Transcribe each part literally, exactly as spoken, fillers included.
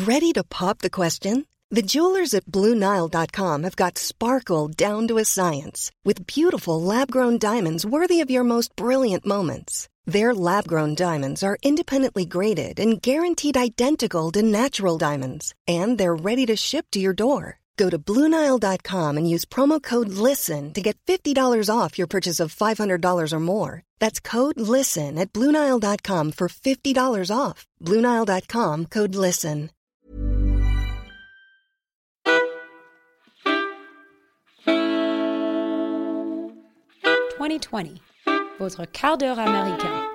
Ready to pop the question? The jewelers at Blue Nile dot com have got sparkle down to a science with beautiful lab-grown diamonds worthy of your most brilliant moments. Their lab-grown diamonds are independently graded and guaranteed identical to natural diamonds, and they're ready to ship to your door. Go to Blue Nile dot com and use promo code LISTEN to get fifty dollars off your purchase of five hundred dollars or more. That's code LISTEN at Blue Nile dot com for fifty dollars off. Blue Nile dot com, code LISTEN. twenty twenty, votre quart d'heure américain.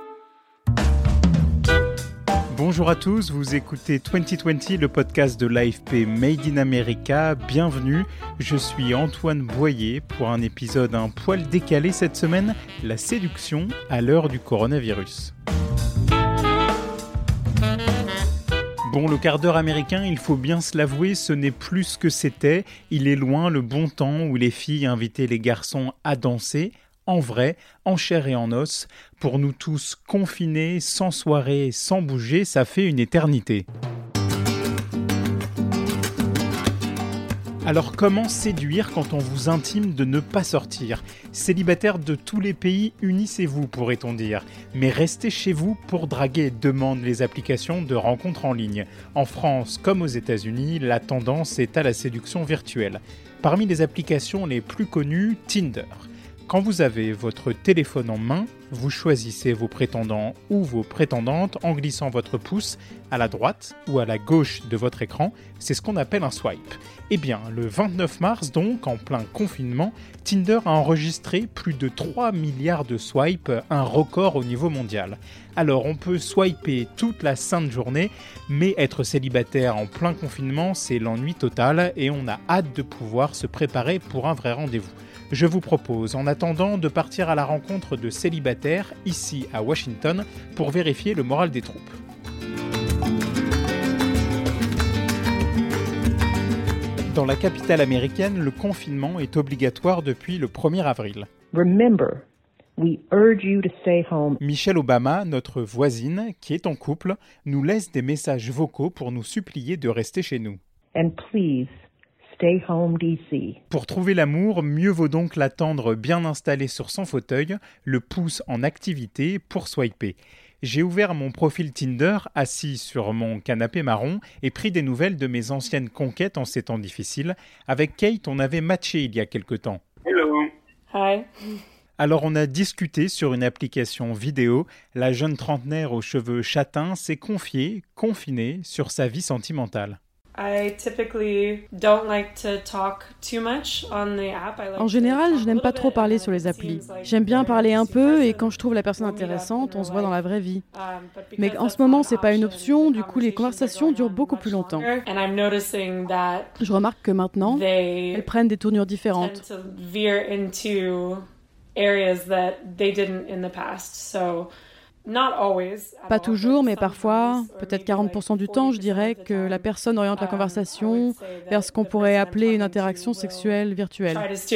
Bonjour à tous, vous écoutez vingt vingt, le podcast de l'A F P Made in America. Bienvenue, je suis Antoine Boyer pour un épisode un poil décalé cette semaine, la séduction à l'heure du coronavirus. Bon, le quart d'heure américain, il faut bien se l'avouer, ce n'est plus ce que c'était. Il est loin le bon temps où les filles invitaient les garçons à danser, en vrai, en chair et en os. Pour nous tous confinés, sans soirée, sans bouger, ça fait une éternité. Alors comment séduire quand on vous intime de ne pas sortir ? Célibataires de tous les pays, unissez-vous pourrait-on dire. Mais restez chez vous pour draguer, demandent les applications de rencontres en ligne. En France comme aux États-Unis, la tendance est à la séduction virtuelle. Parmi les applications les plus connues, Tinder. Quand vous avez votre téléphone en main, vous choisissez vos prétendants ou vos prétendantes en glissant votre pouce à la droite ou à la gauche de votre écran. C'est ce qu'on appelle un swipe. Eh bien, le vingt-neuf mars, donc, en plein confinement, Tinder a enregistré plus de trois milliards de swipes, un record au niveau mondial. Alors, on peut swiper toute la sainte journée, mais être célibataire en plein confinement, c'est l'ennui total et on a hâte de pouvoir se préparer pour un vrai rendez-vous. Je vous propose, en attendant, de partir à la rencontre de célibataires, ici à Washington, pour vérifier le moral des troupes. Dans la capitale américaine, le confinement est obligatoire depuis le premier avril. Remember, we urge you to stay home. Michelle Obama, notre voisine, qui est en couple, nous laisse des messages vocaux pour nous supplier de rester chez nous. And please, stay home, D C. Pour trouver l'amour, mieux vaut donc l'attendre bien installé sur son fauteuil, le pouce en activité pour swiper. J'ai ouvert mon profil Tinder, assis sur mon canapé marron, et pris des nouvelles de mes anciennes conquêtes en ces temps difficiles. Avec Kate, on avait matché il y a quelque temps. Hello. Hi. Alors on a discuté sur une application vidéo. La jeune trentenaire aux cheveux châtains s'est confiée, confinée, sur sa vie sentimentale. I typically don't like to talk too much on the app. I like En général, to je n'aime pas trop parler sur les applis. J'aime bien parler un peu et quand je trouve la personne intéressante, on se voit dans la vraie vie. Mais en ce moment, c'est pas une option, du coup les conversations durent beaucoup plus longtemps. Je remarque que maintenant, elles prennent des tournures différentes. Pas toujours, mais parfois, peut-être quarante pour cent du temps, je dirais que la personne oriente la conversation vers ce qu'on pourrait appeler une interaction sexuelle virtuelle.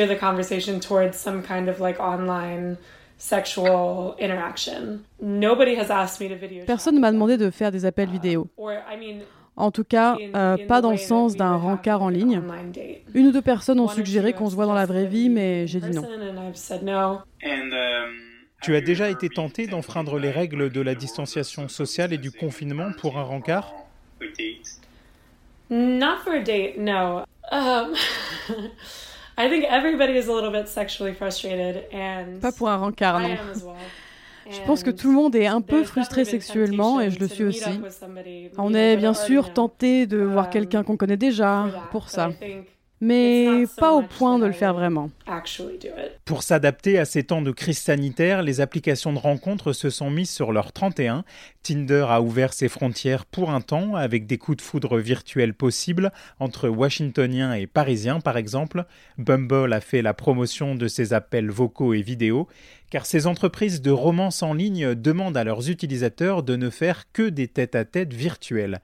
Personne ne m'a demandé de faire des appels vidéo. En tout cas, euh, pas dans le sens d'un rencard en ligne. Une ou deux personnes ont suggéré qu'on se voit dans la vraie vie, mais j'ai dit non. Tu as déjà été tenté d'enfreindre les règles de la distanciation sociale et du confinement pour un rencard ? Not for a date, no. Um, I think everybody is a little bit sexually frustrated and Pas pour un rencard, I non. am as well. Je pense que tout le monde est un peu frustré sexuellement et je le suis aussi. On est bien sûr tenté de voir quelqu'un qu'on connaît déjà pour ça. Mais pas au point de le faire vraiment. Pour s'adapter à ces temps de crise sanitaire, les applications de rencontres se sont mises sur leur trente et un. Tinder a ouvert ses frontières pour un temps, avec des coups de foudre virtuels possibles entre Washingtoniens et Parisiens par exemple. Bumble a fait la promotion de ses appels vocaux et vidéos, car ces entreprises de romance en ligne demandent à leurs utilisateurs de ne faire que des tête-à-tête virtuels.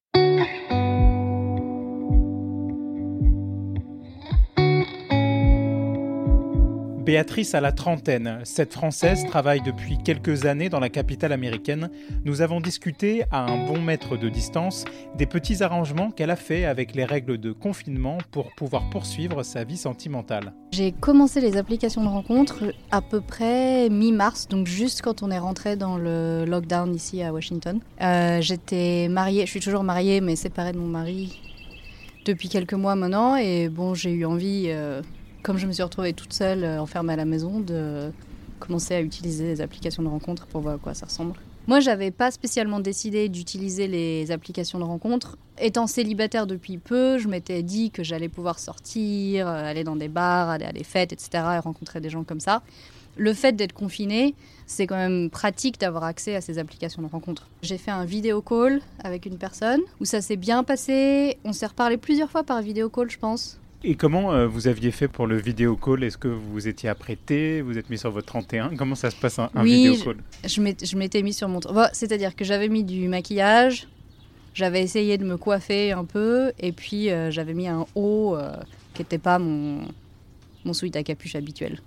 Béatrice a la trentaine. Cette Française travaille depuis quelques années dans la capitale américaine. Nous avons discuté, à un bon mètre de distance, des petits arrangements qu'elle a fait avec les règles de confinement pour pouvoir poursuivre sa vie sentimentale. J'ai commencé les applications de rencontres à peu près mi-mars, donc juste quand on est rentré dans le lockdown ici à Washington. Euh, j'étais mariée, je suis toujours mariée, mais séparée de mon mari depuis quelques mois maintenant. Et bon, j'ai eu envie... Euh, Comme je me suis retrouvée toute seule, euh, enfermée à la maison, de commencer à utiliser les applications de rencontres pour voir à quoi ça ressemble. Moi, j'avais pas spécialement décidé d'utiliser les applications de rencontres. Étant célibataire depuis peu, je m'étais dit que j'allais pouvoir sortir, euh, aller dans des bars, aller à des fêtes, et cetera et rencontrer des gens comme ça. Le fait d'être confiné, c'est quand même pratique d'avoir accès à ces applications de rencontres. J'ai fait un vidéo call avec une personne où ça s'est bien passé. On s'est reparlé plusieurs fois par vidéo call, je pense. Et comment euh, vous aviez fait pour le vidéo call ? Est-ce que vous vous étiez apprêté ? Vous êtes mis sur votre trente et un ? Comment ça se passe un, un oui, vidéo call ? je, m'étais, je m'étais mis sur mon... Bon, c'est-à-dire que j'avais mis du maquillage, j'avais essayé de me coiffer un peu, et puis euh, j'avais mis un haut euh, qui n'était pas mon, mon sweat à capuche habituel.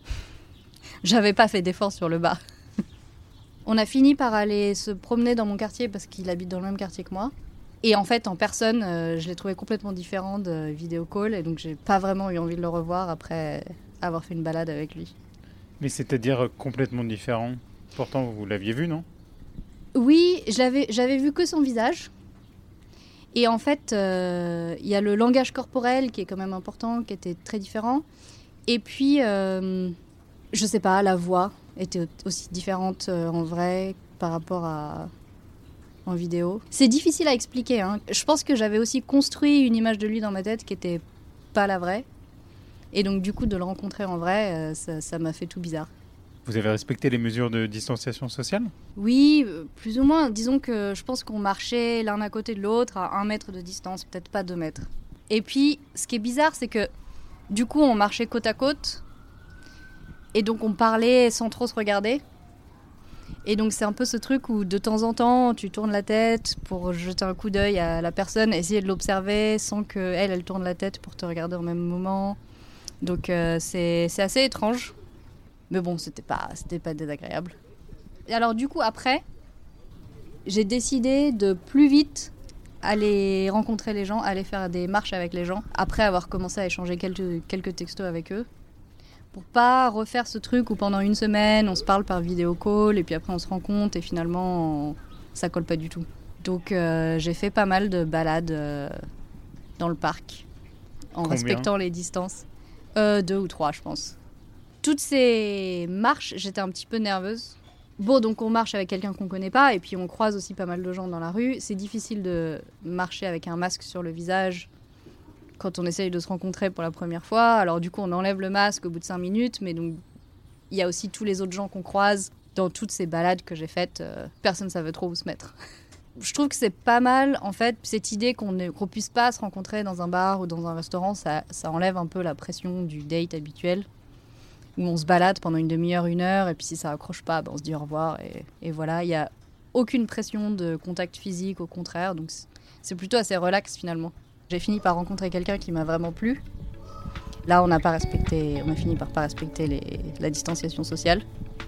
J'avais pas fait d'effort sur le bas. On a fini par aller se promener dans mon quartier parce qu'il habite dans le même quartier que moi. Et en fait, en personne, euh, je l'ai trouvé complètement différent de vidéo call, et donc j'ai pas vraiment eu envie de le revoir après avoir fait une balade avec lui. Mais c'est-à-dire complètement différent ? Pourtant, vous l'aviez vu, non ? Oui, j'avais, j'avais vu que son visage. Et en fait, il euh, y a le langage corporel qui est quand même important, qui était très différent. Et puis, euh, je sais pas, la voix était aussi différente euh, en vrai par rapport à... en vidéo. C'est difficile à expliquer, hein. Je pense que j'avais aussi construit une image de lui dans ma tête qui était pas la vraie. Et donc du coup, de le rencontrer en vrai, euh, ça, ça m'a fait tout bizarre. Vous avez respecté les mesures de distanciation sociale ? Oui, euh, plus ou moins. Disons que je pense qu'on marchait l'un à côté de l'autre à un mètre de distance, peut-être pas deux mètres. Et puis, ce qui est bizarre, c'est que du coup, on marchait côte à côte. Et donc on parlait sans trop se regarder. Et donc c'est un peu ce truc où de temps en temps tu tournes la tête pour jeter un coup d'œil à la personne, essayer de l'observer sans qu'elle, elle tourne la tête pour te regarder au même moment. Donc euh, c'est, c'est assez étrange. Mais bon, c'était pas, c'était pas désagréable. Et alors du coup après, j'ai décidé de plus vite aller rencontrer les gens, aller faire des marches avec les gens, après avoir commencé à échanger quelques, quelques textos avec eux. Pour pas refaire ce truc où pendant une semaine, on se parle par vidéo call et puis après on se rencontre et finalement, on... ça colle pas du tout. Donc euh, j'ai fait pas mal de balades euh, dans le parc en Combien ? respectant les distances. Euh, deux ou trois, je pense. Toutes ces marches, j'étais un petit peu nerveuse. Bon, donc on marche avec quelqu'un qu'on connaît pas et puis on croise aussi pas mal de gens dans la rue. C'est difficile de marcher avec un masque sur le visage quand on essaye de se rencontrer pour la première fois. Alors du coup, on enlève le masque au bout de cinq minutes, mais donc il y a aussi tous les autres gens qu'on croise dans toutes ces balades que j'ai faites. Euh, personne ne savait trop où se mettre. Je trouve que c'est pas mal, en fait, cette idée qu'on ne qu'on puisse pas se rencontrer dans un bar ou dans un restaurant, ça, ça enlève un peu la pression du date habituel, où on se balade pendant une demi-heure, une heure, et puis si ça accroche pas, ben on se dit au revoir, et, et voilà. Il n'y a aucune pression de contact physique, au contraire, donc c'est, c'est plutôt assez relax finalement. J'ai fini par rencontrer quelqu'un qui m'a vraiment plu. Là, on n'a pas respecté, on a fini par pas respecter les, la distanciation sociale.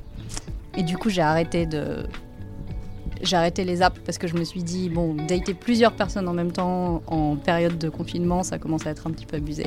Et du coup, j'ai arrêté de, j'ai arrêté les apps parce que je me suis dit, bon, dater plusieurs personnes en même temps en période de confinement, ça commence à être un petit peu abusé.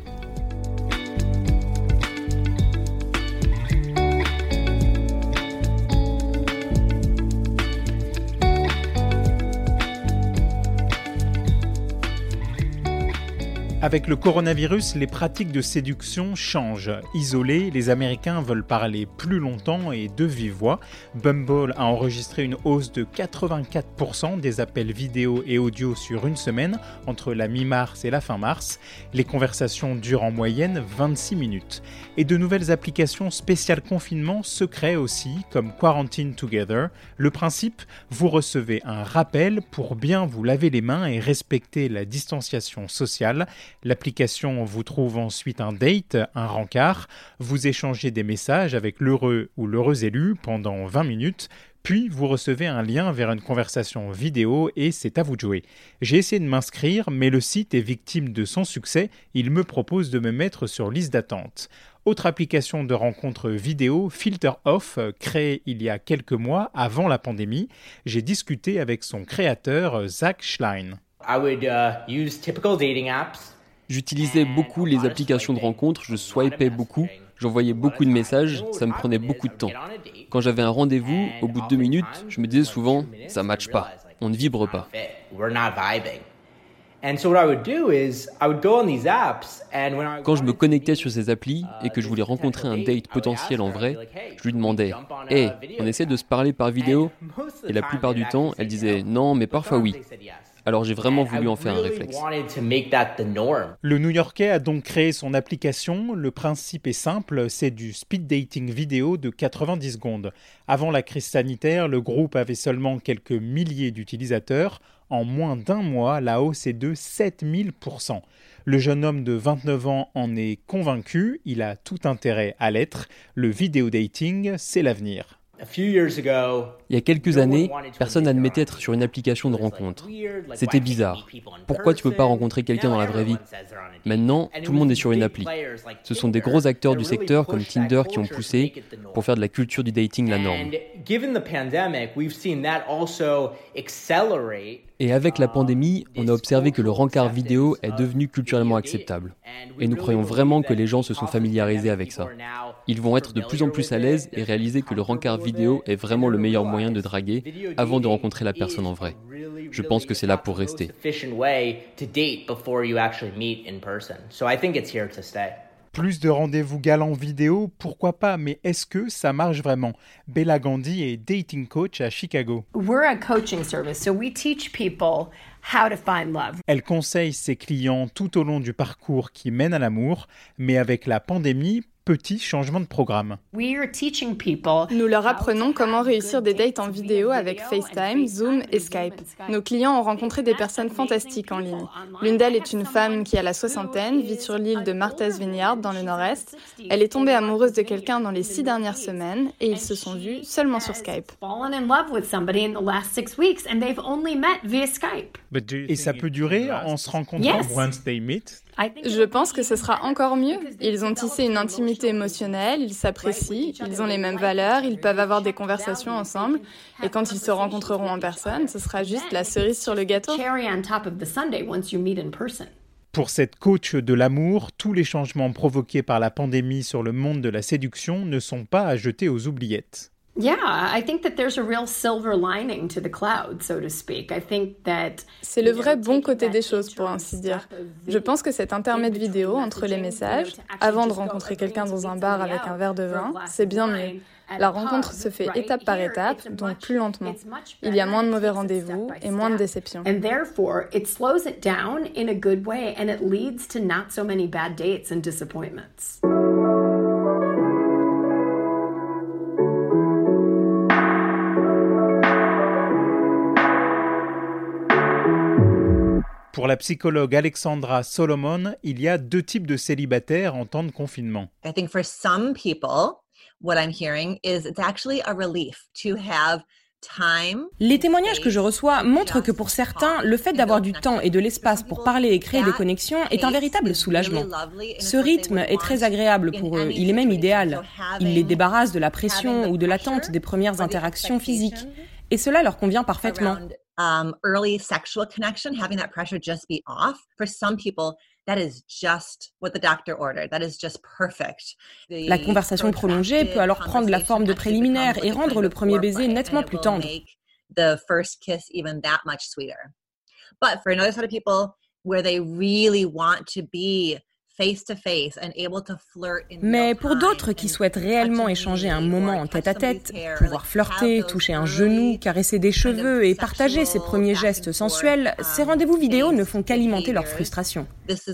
Avec le coronavirus, les pratiques de séduction changent. Isolés, les Américains veulent parler plus longtemps et de vive voix. Bumble a enregistré une hausse de quatre-vingt-quatre pour cent des appels vidéo et audio sur une semaine, entre la mi-mars et la fin mars. Les conversations durent en moyenne vingt-six minutes. Et de nouvelles applications spéciales confinement se créent aussi, comme Quarantine Together. Le principe, vous recevez un rappel pour bien vous laver les mains et respecter la distanciation sociale. L'application vous trouve ensuite un date, un rencard. Vous échangez des messages avec l'heureux ou l'heureuse élu pendant vingt minutes. Puis vous recevez un lien vers une conversation vidéo et c'est à vous de jouer. J'ai essayé de m'inscrire, mais le site est victime de son succès. Il me propose de me mettre sur liste d'attente. Autre application de rencontre vidéo, Filter Off, créée il y a quelques mois avant la pandémie. J'ai discuté avec son créateur, Zach Schlein. I would, uh, use typical dating apps. J'utilisais beaucoup les applications de rencontres, je swipais beaucoup, j'envoyais beaucoup de messages, ça me prenait beaucoup de temps. Quand j'avais un rendez-vous, au bout de deux minutes, je me disais souvent « ça ne matche pas, on ne vibre pas ». Quand je me connectais sur ces applis et que je voulais rencontrer un date potentiel en vrai, je lui demandais « Hey, on essaie de se parler par vidéo ?» Et la plupart du temps, elle disait « Non, mais parfois oui ». Alors j'ai vraiment voulu en faire un réflexe. Le New-Yorkais a donc créé son application. Le principe est simple, c'est du speed dating vidéo de quatre-vingt-dix secondes. Avant la crise sanitaire, le groupe avait seulement quelques milliers d'utilisateurs. En moins d'un mois, la hausse est de sept mille pour cent. Le jeune homme de vingt-neuf ans en est convaincu, il a tout intérêt à l'être. Le vidéo dating, c'est l'avenir. Il y a quelques années, personne n'admettait être sur une application de rencontre. C'était bizarre. Pourquoi tu ne peux pas rencontrer quelqu'un dans la vraie vie ? Maintenant, tout le monde est sur une appli. Ce sont des gros acteurs du secteur comme Tinder qui ont poussé pour faire de la culture du dating la norme. Et avec la pandémie, on a observé que le rencard vidéo est devenu culturellement acceptable. Et nous croyons vraiment que les gens se sont familiarisés avec ça. Ils vont être de plus en plus à l'aise et réaliser que le rencard vidéo est vraiment le meilleur moyen de draguer avant de rencontrer la personne en vrai. Je pense que c'est là pour rester. Plus de rendez-vous galants vidéo, pourquoi pas, mais est-ce que ça marche vraiment ? Bella Gandhi est dating coach à Chicago. We're a coaching service, so we teach people how to find love. Elle conseille ses clients tout au long du parcours qui mène à l'amour, mais avec la pandémie, petit changement de programme. Nous leur apprenons comment réussir des dates en vidéo avec FaceTime, Zoom et Skype. Nos clients ont rencontré des personnes fantastiques en ligne. L'une d'elles est une femme qui a la soixantaine, vit sur l'île de Martha's Vineyard dans le nord-est. Elle est tombée amoureuse de quelqu'un dans les six dernières semaines et ils se sont vus seulement sur Skype. Et ça peut durer en se rencontrant once they meet? Je pense que ce sera encore mieux. Ils ont tissé une intimité émotionnelle, ils s'apprécient, ils ont les mêmes valeurs, ils peuvent avoir des conversations ensemble. Et quand ils se rencontreront en personne, ce sera juste la cerise sur le gâteau. Pour cette coach de l'amour, tous les changements provoqués par la pandémie sur le monde de la séduction ne sont pas à jeter aux oubliettes. Yeah, I think that there's a real silver lining to the cloud, so to speak. I think that c'est le vrai bon côté des choses, pour ainsi dire. Je pense que cet intermède vidéo entre les messages, avant de rencontrer quelqu'un dans un bar avec un verre de vin, c'est bien mieux. La rencontre se fait étape par étape, donc plus lentement. Il y a moins de mauvais rendez-vous et moins de déceptions. And therefore, it slows it down in a good way and it leads to not so many bad dates and disappointments. Pour la psychologue Alexandra Solomon, il y a deux types de célibataires en temps de confinement. I think for some people, what I'm hearing is it's actually a relief to have time. Les témoignages que je reçois montrent que pour certains, le fait d'avoir du temps et de l'espace pour parler et créer des connexions est un véritable soulagement. Ce rythme est très agréable pour eux, il est même idéal. Il les débarrasse de la pression ou de l'attente des premières interactions physiques. Et cela leur convient parfaitement. Um, early sexual connection, having that pressure just be off. For some people, that is just what the doctor ordered. That is just perfect. La conversation prolongée peut alors prendre la forme de préliminaire et rendre le premier baiser nettement plus tendre. The first kiss even that much sweeter. But for another set of people where they really want to be Mais pour d'autres qui souhaitent réellement échanger un moment en tête-à-tête, pouvoir flirter, toucher un genou, caresser des cheveux et partager ses premiers gestes sensuels, ces rendez-vous vidéo ne font qu'alimenter leur frustration.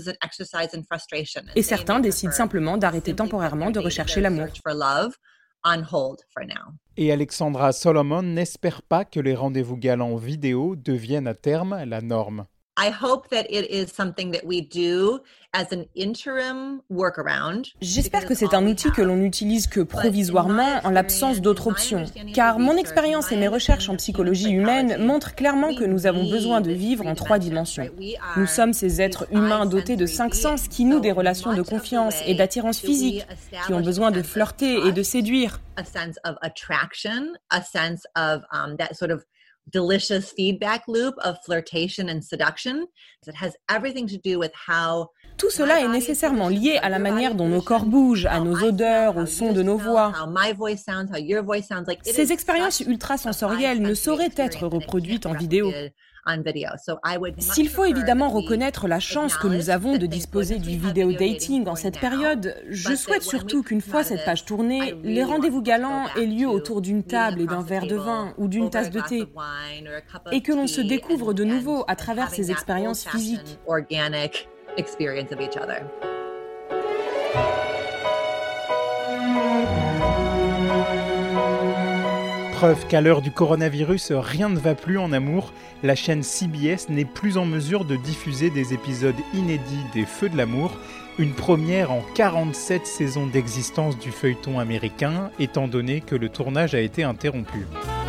Et certains décident simplement d'arrêter temporairement de rechercher l'amour. Et Alexandra Solomon n'espère pas que les rendez-vous galants vidéo deviennent à terme la norme. I hope that it is something that we do as an interim workaround. J'espère que c'est un outil que l'on n'utilise que provisoirement en l'absence d'autres options. Car mon expérience et mes recherches en psychologie humaine montrent clairement que nous avons besoin de vivre en trois dimensions. Nous sommes ces êtres humains dotés de cinq sens qui nouent des relations de confiance et d'attirance physique, qui ont besoin de flirter et de séduire. A sense of attraction, a sense of um, that sort of delicious feedback loop of flirtation and seduction. It has everything to do with how Tout cela est nécessairement lié à la manière dont nos corps bougent, à nos odeurs, au son de nos voix. Ces expériences ultrasensorielles ne sauraient être reproduites en vidéo. S'il faut évidemment reconnaître la chance que nous avons de disposer du vidéo dating en cette période, je souhaite surtout qu'une fois cette page tournée, les rendez-vous galants aient lieu autour d'une table et d'un verre de vin ou d'une tasse de thé, et que l'on se découvre de nouveau à travers ces expériences physiques. Experience of each other. Preuve qu'à l'heure du coronavirus, rien ne va plus en amour, la chaîne C B S n'est plus en mesure de diffuser des épisodes inédits des Feux de l'amour, une première en quarante-sept saisons d'existence du feuilleton américain, étant donné que le tournage a été interrompu.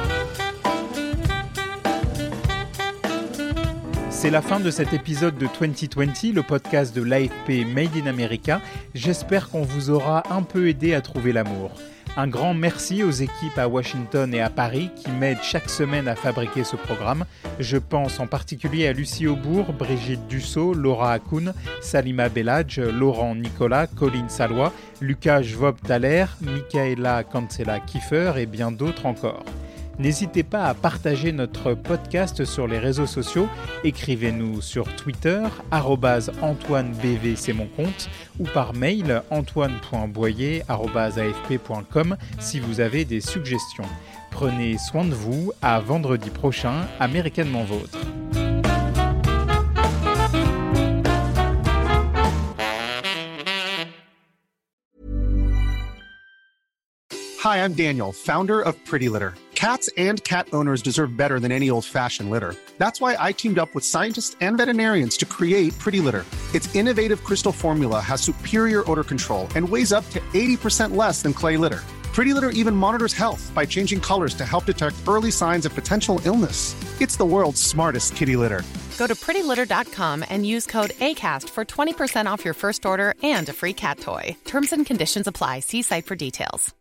C'est la fin de cet épisode de vingt vingt, le podcast de l'A F P Made in America. J'espère qu'on vous aura un peu aidé à trouver l'amour. Un grand merci aux équipes à Washington et à Paris qui m'aident chaque semaine à fabriquer ce programme. Je pense en particulier à Lucie Aubourg, Brigitte Dussault, Laura Hakoun, Salima Belladj, Laurent Nicolas, Colline Salois, Lucas Schwab-Thaler, Michaela Cancela-Kiefer et bien d'autres encore. N'hésitez pas à partager notre podcast sur les réseaux sociaux. Écrivez-nous sur Twitter, arobase Antoine B V, c'est mon compte, ou par mail antoine point boyer arobase a f p point com si vous avez des suggestions. Prenez soin de vous, à vendredi prochain, américanement vôtre. Hi, I'm Daniel, founder of Pretty Litter. Cats and cat owners deserve better than any old-fashioned litter. That's why I teamed up with scientists and veterinarians to create Pretty Litter. Its innovative crystal formula has superior odor control and weighs up to eighty percent less than clay litter. Pretty Litter even monitors health by changing colors to help detect early signs of potential illness. It's the world's smartest kitty litter. Go to pretty litter dot com and use code ACAST for twenty percent off your first order and a free cat toy. Terms and conditions apply. See site for details.